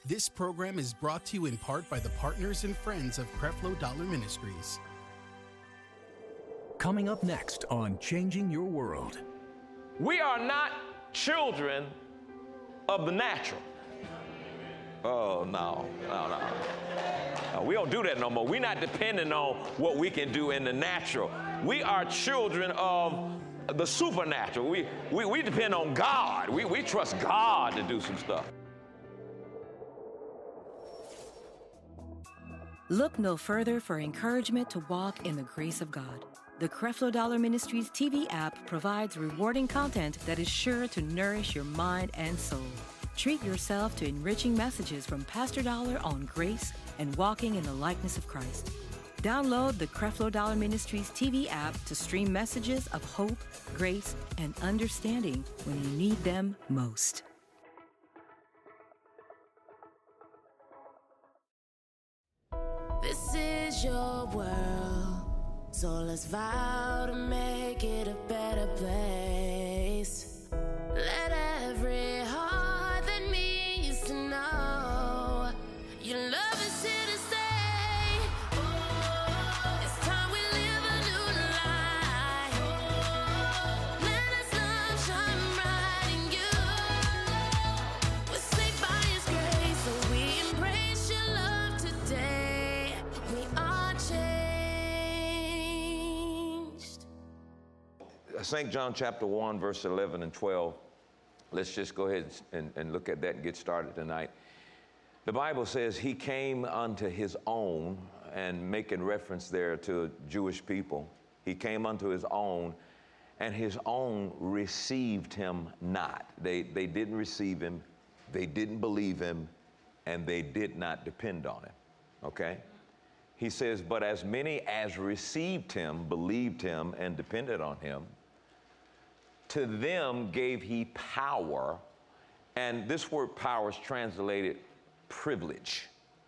This program is brought to you in part by the partners and friends of Creflo Dollar Ministries. Coming up next on Changing Your World. We are not children of the natural. Oh, no. We don't do that no more. We're not depending on what we can do in the natural. We are children of the supernatural. We depend on God. We trust God to do some stuff. Look no further for encouragement to walk in the grace of God. The Creflo Dollar Ministries TV app provides rewarding content that is sure to nourish your mind and soul. Treat yourself to enriching messages from Pastor Dollar on grace and walking in the likeness of Christ. Download the Creflo Dollar Ministries TV app to stream messages of hope, grace, and understanding when you need them most. This is your world, so let's vow to make it a better place. Let every heart that needs to know your love is here to stay. Oh, it's time we live a new life. Oh, let us love shine bright in you. We're saved by His grace, so we embrace your love today. We are changed. St. John chapter 1, verse 11 and 12. Let's just go ahead and look at that and get started tonight. The Bible says He came unto His own, and making reference there to Jewish people. He came unto His own, and His own received Him not. They didn't receive Him, they didn't believe Him, and they did not depend on Him, okay? He says, but as many as received Him, believed Him, and depended on Him, to them gave He power, and this word power is translated privilege,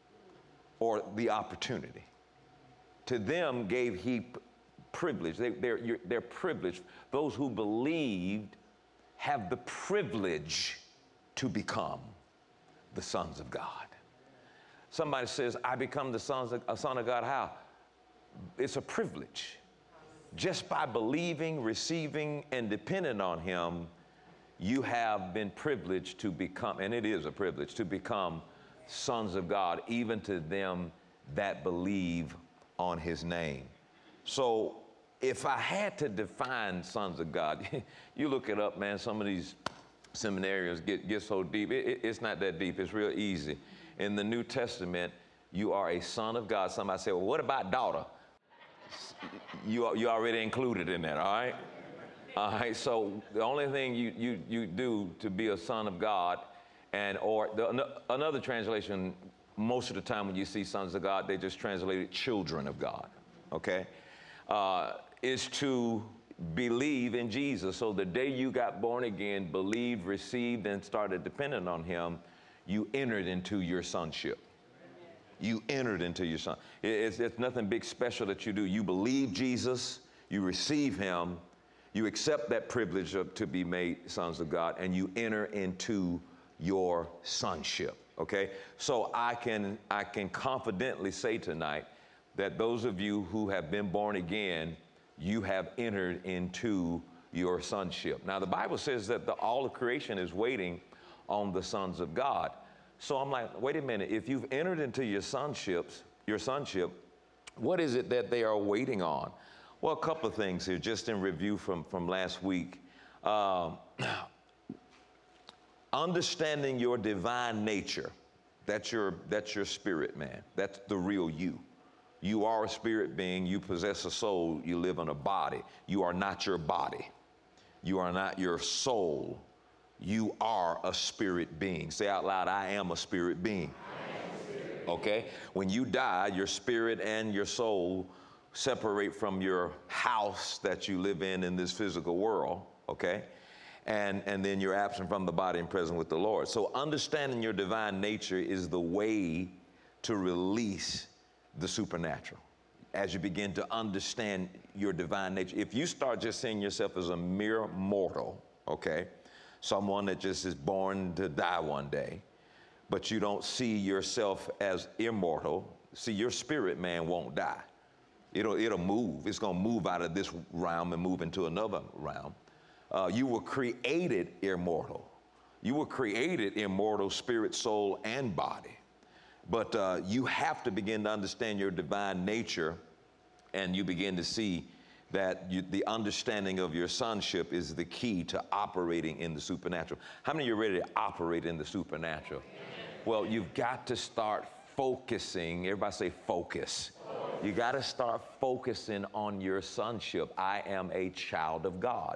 or the opportunity. To them gave He privilege. They're privileged. Those who believed have the privilege to become the sons of God. Somebody says, I become a son of God. How? It's a privilege. Just by believing, receiving, and depending on Him, you have been privileged to become, and it is a privilege, to become sons of God, even to them that believe on His name. So if I had to define sons of God, you look it up, man, some of these seminarians get so deep. It's not that deep. It's real easy. In the New Testament, you are a son of God. Somebody say, well, what about daughter? You already included in that, all right? All right, so the only thing you do to be a son of God, another translation, most of the time when you see sons of God, they just translated children of God, okay? Is to believe in Jesus. So the day you got born again, believed, received, and started depending on Him, you entered into your sonship. You entered into your son. It's nothing big special that you do. You believe Jesus, you receive Him, you accept that privilege to be made sons of God, and you enter into your sonship, okay? So I can confidently say tonight that those of you who have been born again, you have entered into your sonship. Now, the Bible says that all of creation is waiting on the sons of God. So I'm like, wait a minute, if you've entered into your sonship, what is it that they are waiting on? Well, a couple of things here, just in review from last week. Understanding your divine nature, that's your spirit, man. That's the real you. You are a spirit being, you possess a soul, you live in a body. You are not your body. You are not your soul. You are a spirit being. Say out loud, I am a spirit being. Okay? When you die, your spirit and your soul separate from your house that you live in this physical world, okay? And then you're absent from the body and present with the Lord. So understanding your divine nature is the way to release the supernatural. As you begin to understand your divine nature, if you start just seeing yourself as a mere mortal, okay, someone that just is born to die one day, but you don't see yourself as immortal. See, your spirit man won't die. It'll move. It's going to move out of this realm and move into another realm. You were created immortal. You were created immortal, spirit, soul, and body. But you have to begin to understand your divine nature, and you begin to see that the understanding of your sonship is the key to operating in the supernatural. How many of you are ready to operate in the supernatural? Well, you've got to start focusing. Everybody say focus. You got to start focusing on your sonship. I am a child of God.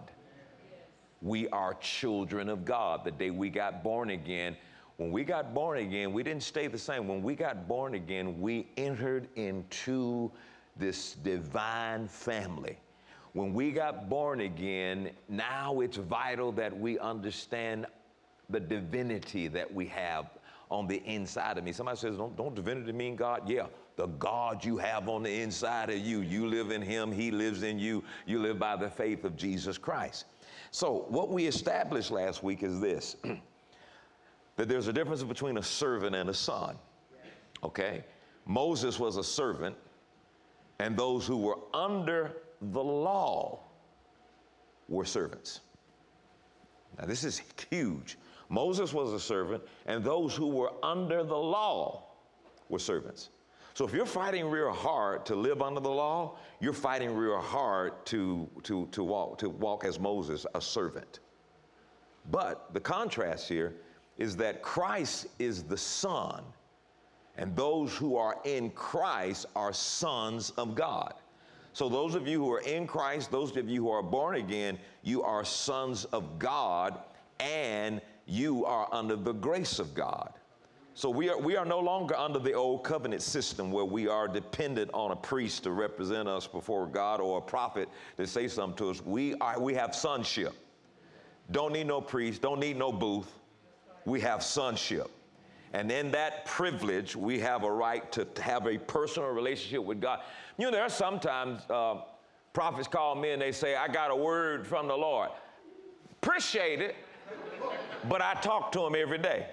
We are children of God. The day we got born again, when we got born again, we didn't stay the same. When we got born again, we entered into this divine family. When we got born again, now it's vital that we understand the divinity that we have on the inside of me. Somebody says, don't divinity mean God? Yeah, the God you have on the inside of you. You live in him, he lives in you. You live by the faith of Jesus Christ. So what we established last week is this, that there's a difference between a servant and a son, okay? Moses was a servant, and those who were under the law were servants. Now this is huge. Moses was a servant, and those who were under the law were servants. So if you're fighting real hard to live under the law, you're fighting real hard to walk as Moses, a servant. But the contrast here is that Christ is the Son, and those who are in Christ are sons of God. So those of you who are in Christ, those of you who are born again, you are sons of God, and you are under the grace of God. So we are no longer under the old covenant system where we are dependent on a priest to represent us before God or a prophet to say something to us. We have sonship. Don't need no priest, don't need no booth. We have sonship. And in that privilege, we have a right to have a personal relationship with God. You know, there are sometimes prophets call me and they say, I got a word from the Lord. Appreciate it, but I talk to him every day.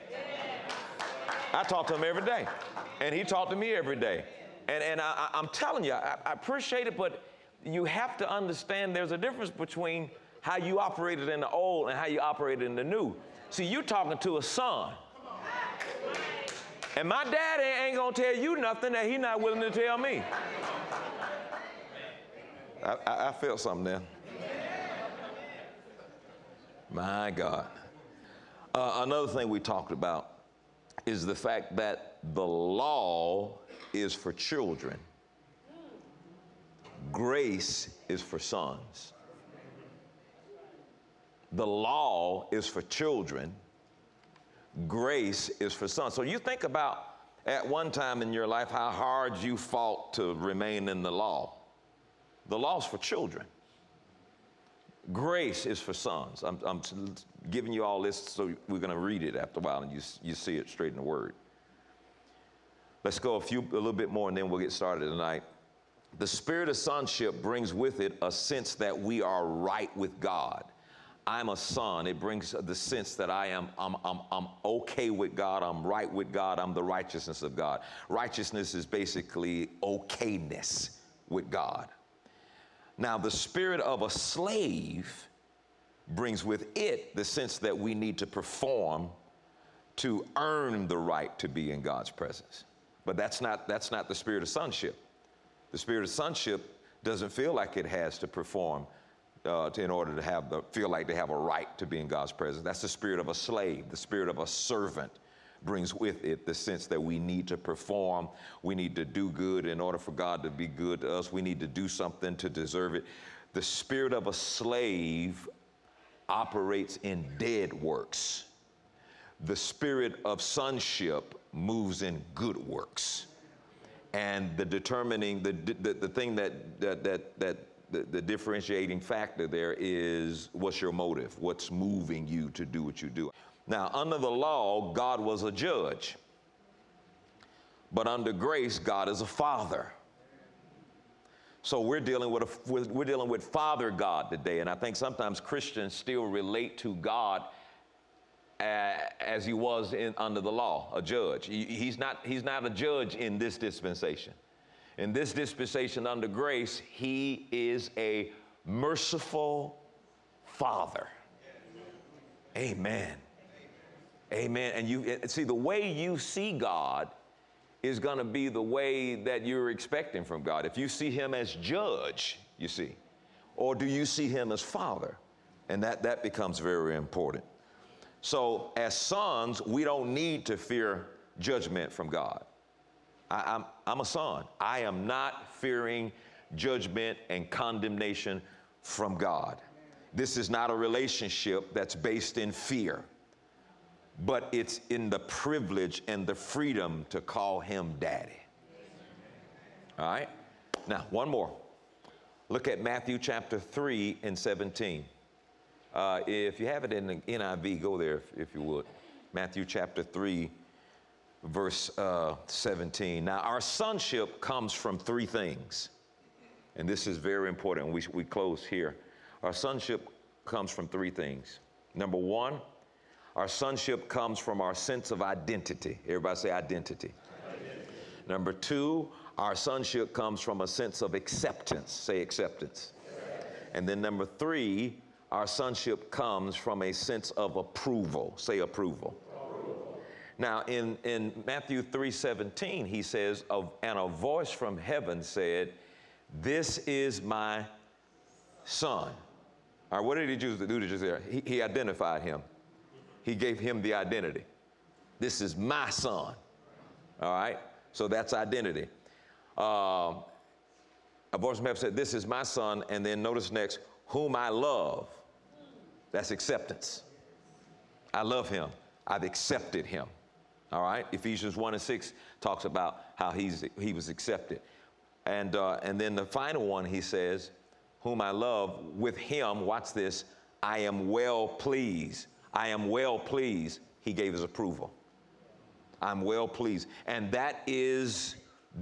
I talk to him every day, and he talked to me every day. And I'm telling you, I appreciate it, but you have to understand there's a difference between how you operated in the old and how you operated in the new. See, you talking to a son. And my daddy ain't gonna tell you nothing that he's not willing to tell me. I felt something there. My God. Another thing we talked about is the fact that the law is for children. Grace is for sons. The law is for children. Grace is for sons. So you think about at one time in your life how hard you fought to remain in the law. The law's for children. Grace is for sons. I'm giving you all this so we're going to read it after a while and you see it straight in the Word. Let's go a little bit more and then we'll get started tonight. The spirit of sonship brings with it a sense that we are right with God. I'm a son. It brings the sense that I'm okay with God. I'm right with God. I'm the righteousness of God. Righteousness is basically okayness with God. Now, the spirit of a slave brings with it the sense that we need to perform to earn the right to be in God's presence. But that's not the spirit of sonship. The spirit of sonship doesn't feel like it has to perform in order to feel like they have a right to be in God's presence. That's the spirit of a slave. The spirit of a servant brings with it the sense that we need to perform. We need to do good in order for God to be good to us. We need to do something to deserve it. The spirit of a slave operates in dead works. The spirit of sonship moves in good works. And the determining, the thing the differentiating factor there is what's your motive? What's moving you to do what you do? Now, under the law, God was a judge. But under grace, God is a father. So we're dealing with Father God today. And I think sometimes Christians still relate to God as he was under the law, a judge. He's not a judge in this dispensation. In this dispensation under grace, he is a merciful Father. Amen. Amen. And you see, the way you see God is going to be the way that you're expecting from God. If you see him as judge, you see, or do you see him as Father? And that becomes very important. So as sons, we don't need to fear judgment from God. I'm a son. I am not fearing judgment and condemnation from God. This is not a relationship that's based in fear, but it's in the privilege and the freedom to call him daddy. All right? Now, one more. Look at Matthew chapter 3 and 17. If you have it in the NIV, go there if you would. Matthew chapter 3, verse 17. Now, our sonship comes from three things. And this is very important. We close here. Our sonship comes from three things. Number one, our sonship comes from our sense of identity. Everybody say identity. Number two, our sonship comes from a sense of acceptance. Say acceptance. And then number three, our sonship comes from a sense of approval. Say approval. Now, in Matthew 3:17, he says, and a voice from heaven said, "This is my son." All right, what did he do to just there? He identified him. He gave him the identity. This is my son. All right, so that's identity. A voice from heaven said, "This is my son," and then notice next, "whom I love." That's acceptance. I love him. I've accepted him. All right, Ephesians 1:6 talks about how he was accepted. And then the final one, he says, "whom I love, with him," watch this, "I am well pleased." I am well pleased. He gave his approval. I'm well pleased. And that is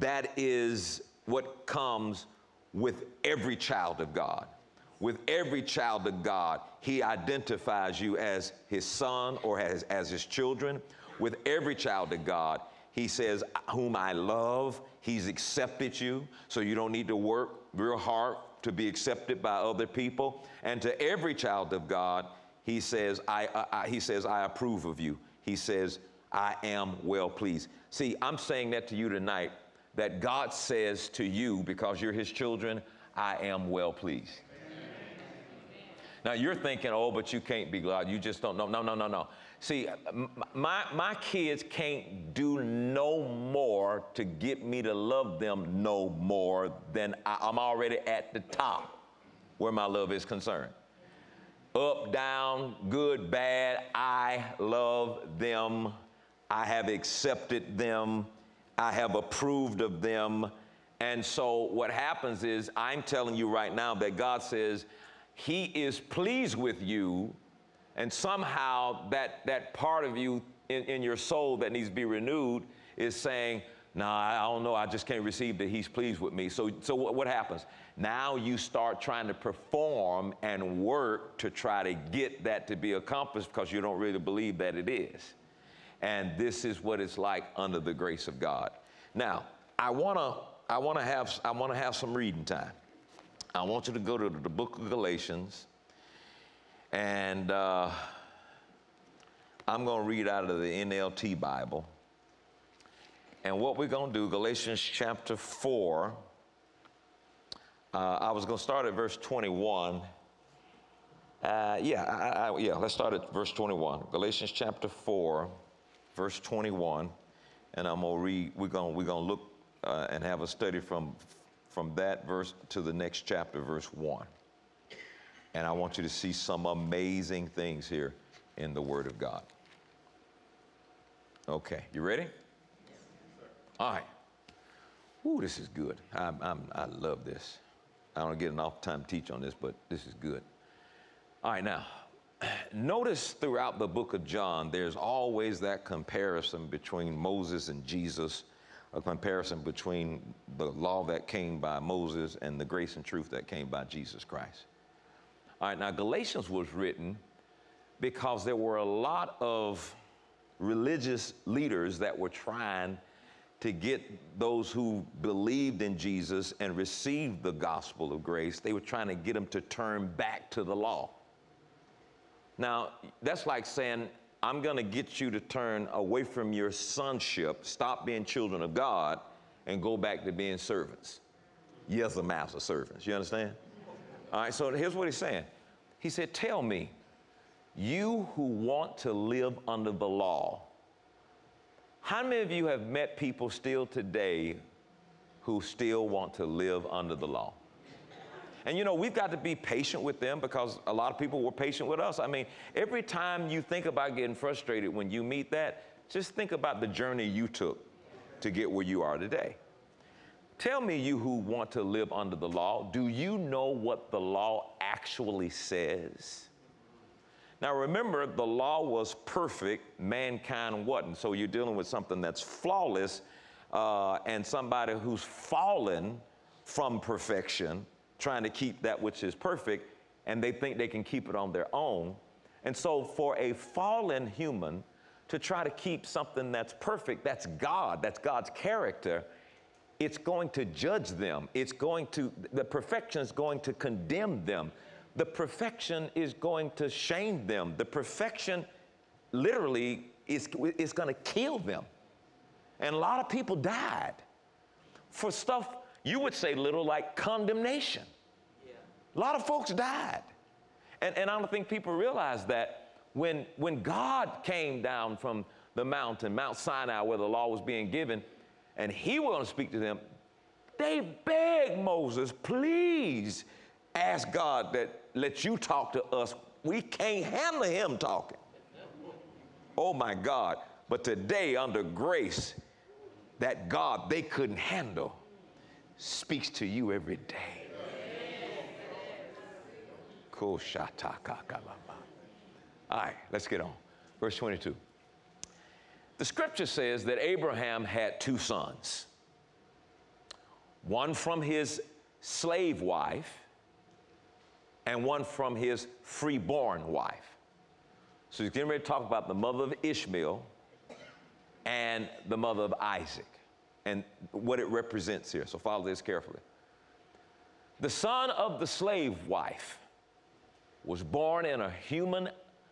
what comes with every child of God. With every child of God, he identifies you as his son or as his children. With every child of God, he says, "whom I love." He's accepted you, so you don't need to work real hard to be accepted by other people. And to every child of God, he says, I approve of you. He says, "I am well pleased." See, I'm saying that to you tonight, that God says to you, because you're his children, "I am well pleased." Now, you're thinking, "oh, but you can't be God. You just don't know." No. See, my kids can't do no more to get me to love them no more than I'm already at the top where my love is concerned. Up, down, good, bad, I love them. I have accepted them. I have approved of them. And so what happens is, I'm telling you right now that God says he is pleased with you, and somehow that part of you in your soul that needs to be renewed is saying, "No, I don't know, I just can't receive that he's pleased with me." So what happens? Now you start trying to perform and work to try to get that to be accomplished because you don't really believe that it is. And this is what it's like under the grace of God. Now, I want to have some reading time. I want you to go to the book of Galatians, and I'm going to read out of the NLT Bible. And what we're going to do, Galatians chapter 4, I was going to start at verse 21. Let's start at verse 21. Galatians chapter 4, verse 21, and I'm going to read. We're going to look and have a study from that verse to the next chapter, verse 1. And I want you to see some amazing things here in the Word of God. Okay, you ready? Yes, sir. All right. Ooh, this is good. I love this. I don't get enough time to teach on this, but this is good. All right, now, notice throughout the book of John, there's always that comparison between Moses and Jesus, a comparison between the law that came by Moses and the grace and truth that came by Jesus Christ. All right, now Galatians was written because there were a lot of religious leaders that were trying to get those who believed in Jesus and received the gospel of grace, they were trying to get them to turn back to the law. Now, that's like saying, I'm going to get you to turn away from your sonship, stop being children of God, and go back to being servants. Yes, the master servants. You understand? All right, so here's what he's saying. He said, tell me, you who want to live under the law, how many of you have met people still today who still want to live under the law? And you know, we've got to be patient with them because a lot of people were patient with us. I mean, every time you think about getting frustrated when you meet that, just think about the journey you took to get where you are today. Tell me, you who want to live under the law, do you know what the law actually says? Now remember, the law was perfect, mankind wasn't. So you're dealing with something that's flawless and somebody who's fallen from perfection, trying to keep that which is perfect, and they think they can keep it on their own. And so for a fallen human to try to keep something that's perfect, that's God, that's God's character, it's going to judge them. The perfection is going to condemn them. The perfection is going to shame them. The perfection literally is going to kill them. And a lot of people died for stuff you would say little like condemnation. Yeah. A lot of folks died. And I don't think people realize that when God came down from the mountain, Mount Sinai, where the law was being given, and he was going to speak to them, they begged Moses, please ask God that let you talk to us. We can't handle him talking. Oh my God. But today under grace, that God they couldn't handle speaks to you every day. All right, let's get on. Verse 22. The scripture says that Abraham had two sons, one from his slave wife and one from his freeborn wife. So he's getting ready to talk about the mother of Ishmael and the mother of Isaac and what it represents here. So follow this carefully. The son of the slave wife was born in a human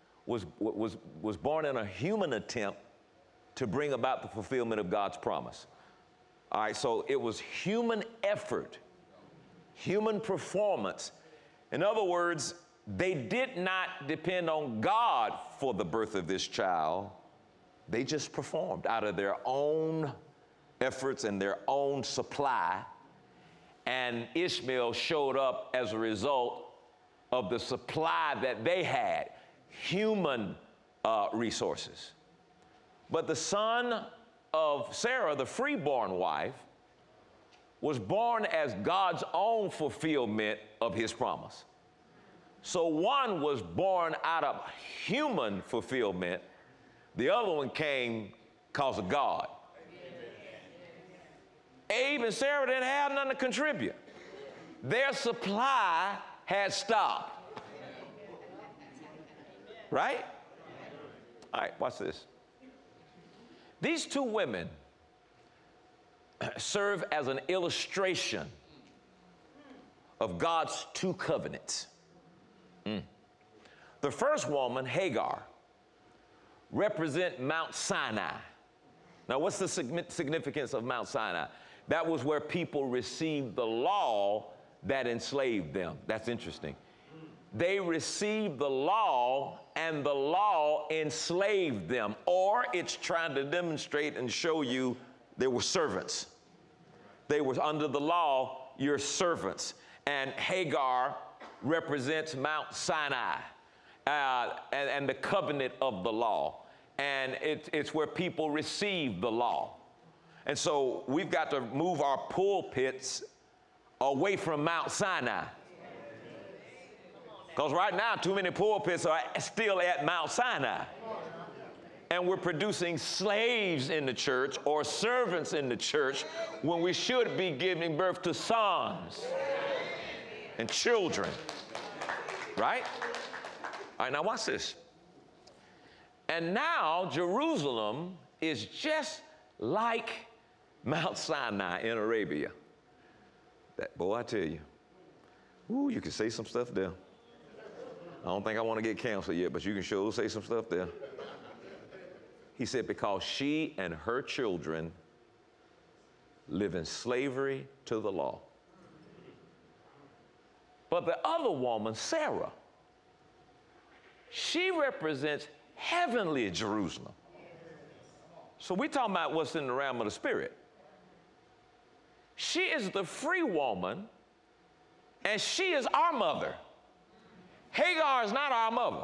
attempt to bring about the fulfillment of God's promise. All right, so it was human effort, human performance. In other words, they did not depend on God for the birth of this child. They just performed out of their own efforts and their own supply. And Ishmael showed up as a result of the supply that they had, human resources. But the son of Sarah, the freeborn wife, was born as God's own fulfillment of his promise. So one was born out of human fulfillment. The other one came because of God. Abe and Sarah didn't have nothing to contribute. Their supply had stopped. Right? All right, watch this. These two women serve as an illustration of God's two covenants. The first woman, Hagar, represents Mount Sinai. Now, what's the significance of Mount Sinai? That was where people received the law that enslaved them. That's interesting. They received the law, and the law enslaved them. Or it's trying to demonstrate and show you they were servants. They were under the law, you're servants. And Hagar represents Mount Sinai and the covenant of the law. And it's where people receive the law. And so we've got to move our pulpits away from Mount Sinai. Because right now, too many pulpits are still at Mount Sinai. And we're producing slaves in the church or servants in the church when we should be giving birth to sons and children. Right? All right, now watch this. And now Jerusalem is just like Mount Sinai in Arabia. That, boy, I tell you, ooh, you can say some stuff there. I don't think I want to get canceled yet, but you can sure say some stuff there. He said, because she and her children live in slavery to the law. But the other woman, Sarah, she represents heavenly Jerusalem. So we're talking about what's in the realm of the spirit. She is the free woman, and she is our mother. Hagar is not our mother.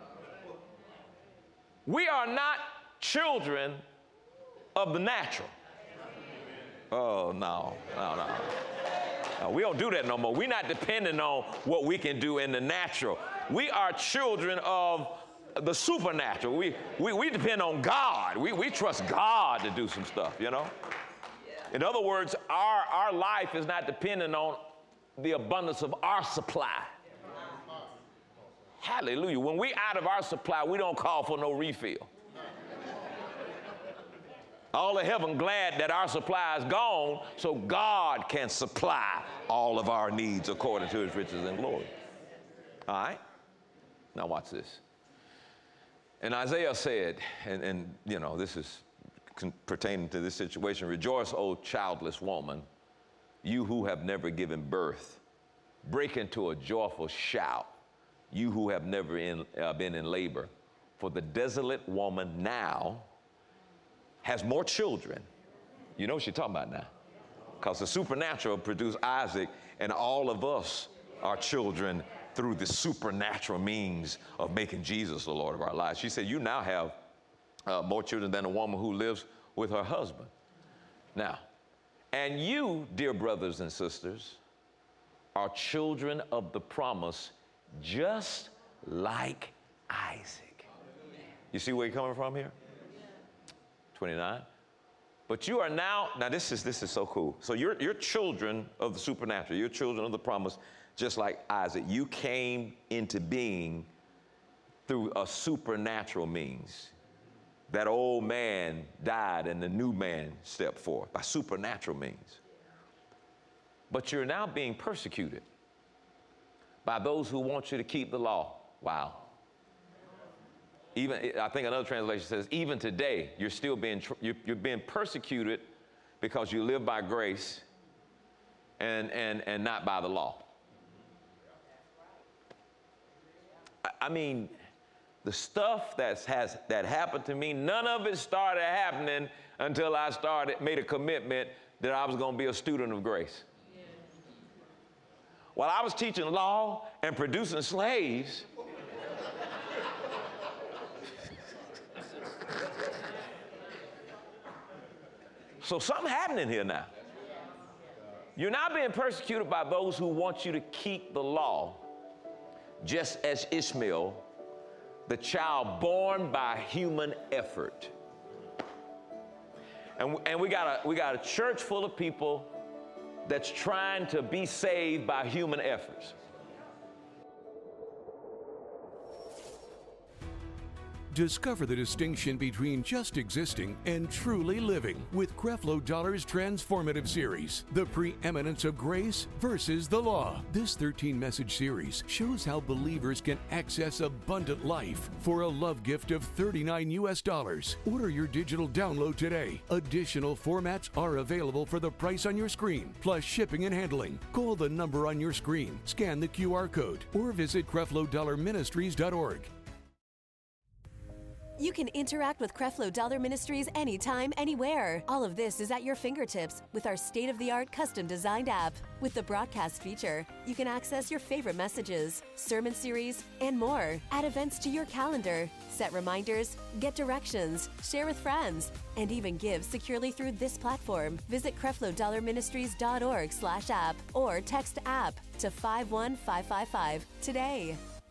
We are not children of the natural. Oh, no. We don't do that no more. We're not depending on what we can do in the natural. We are children of the supernatural. We depend on God. We trust God to do some stuff, you know? In other words, our life is not dependent on the abundance of our supply. Hallelujah. When we out of our supply, we don't call for no refill. All of heaven glad that our supply is gone so God can supply all of our needs according to his riches and glory. All right? Now watch this. And Isaiah said, and you know, this is pertaining to this situation, rejoice, O childless woman, you who have never given birth. Break into a joyful shout, you who have never been in labor. For the desolate woman now has more children. You know what she's talking about now. Because the supernatural produced Isaac, and all of us are children through the supernatural means of making Jesus the Lord of our lives. She said, you now have more children than a woman who lives with her husband. Now, and you, dear brothers and sisters, are children of the promise, just like Isaac. You see where you're coming from here? 29. But you are now this is so cool. So you're children of the supernatural. You're children of the promise, just like Isaac. You came into being through a supernatural means. That old man died and the new man stepped forth by supernatural means. But you're now being persecuted by those who want you to keep the law. Wow. Even, I think another translation says, even today, you're still being, you're being persecuted because you live by grace and not by the law. I mean, the stuff that happened to me, none of it started happening until I made a commitment that I was going to be a student of grace. While I was teaching law and producing slaves, so something happening here now. You're now being persecuted by those who want you to keep the law, just as Ishmael, the child born by human effort. And we got a church full of people that's trying to be saved by human efforts. Discover the distinction between just existing and truly living with Creflo Dollar's transformative series, The Preeminence of Grace versus the Law. This 13-message series shows how believers can access abundant life for a love gift of $39. Order your digital download today. Additional formats are available for the price on your screen, plus shipping and handling. Call the number on your screen, scan the QR code, or visit CrefloDollarMinistries.org. You can interact with Creflo Dollar Ministries anytime, anywhere. All of this is at your fingertips with our state-of-the-art custom-designed app. With the broadcast feature, you can access your favorite messages, sermon series, and more. Add events to your calendar, set reminders, get directions, share with friends, and even give securely through this platform. Visit CrefloDollarMinistries.org/app or text app to 51555 today.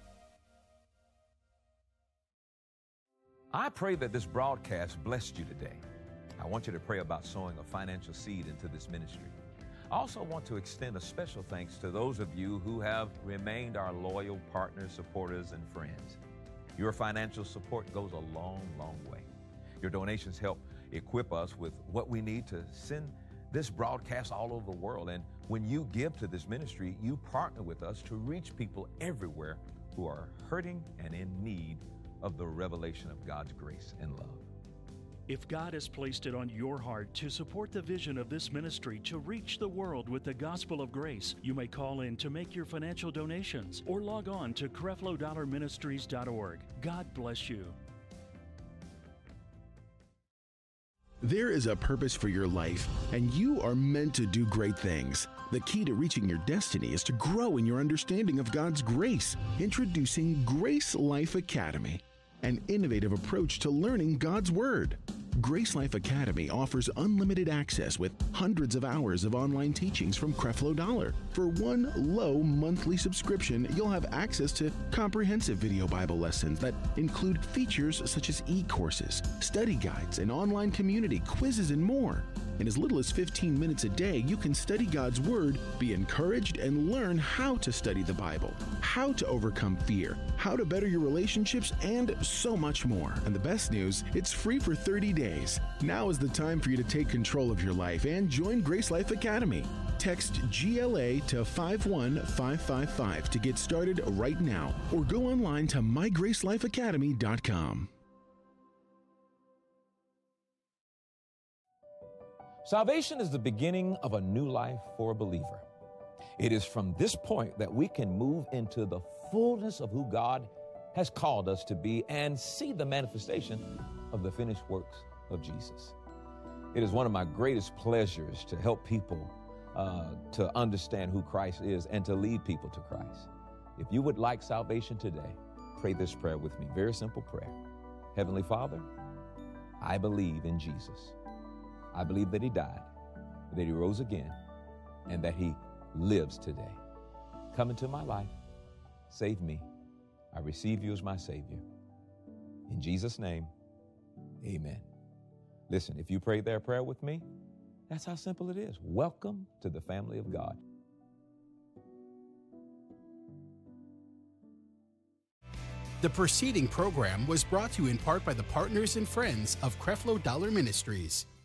I pray that this broadcast blessed you today. I want you to pray about sowing a financial seed into this ministry. I also want to extend a special thanks to those of you who have remained our loyal partners, supporters, and friends. Your financial support goes a long, long way. Your donations help equip us with what we need to send this broadcast all over the world. And when you give to this ministry, you partner with us to reach people everywhere who are hurting and in need of the revelation of God's grace and love. If God has placed it on your heart to support the vision of this ministry to reach the world with the gospel of grace, you may call in to make your financial donations or log on to CrefloDollarMinistries.org. God bless you. There is a purpose for your life, and you are meant to do great things. The key to reaching your destiny is to grow in your understanding of God's grace. Introducing Grace Life Academy, an innovative approach to learning God's Word. Grace Life Academy offers unlimited access with hundreds of hours of online teachings from Creflo Dollar. For one low monthly subscription, you'll have access to comprehensive video Bible lessons that include features such as e-courses, study guides, an online community, quizzes, and more. In as little as 15 minutes a day, you can study God's Word, be encouraged, and learn how to study the Bible, how to overcome fear, how to better your relationships, and so much more. And the best news, it's free for 30 days. Now is the time for you to take control of your life and join Grace Life Academy. Text GLA to 51555 to get started right now, or go online to mygracelifeacademy.com. Salvation is the beginning of a new life for a believer. It is from this point that we can move into the fullness of who God has called us to be and see the manifestation of the finished works of Jesus. It is one of my greatest pleasures to help people to understand who Christ is and to lead people to Christ. If you would like salvation today, pray this prayer with me. Very simple prayer. Heavenly Father, I believe in Jesus. I believe that he died, that he rose again, and that he lives today. Come into my life. Save me. I receive you as my Savior. In Jesus' name, amen. Listen, if you prayed that prayer with me, that's how simple it is. Welcome to the family of God. The preceding program was brought to you in part by the partners and friends of Creflo Dollar Ministries.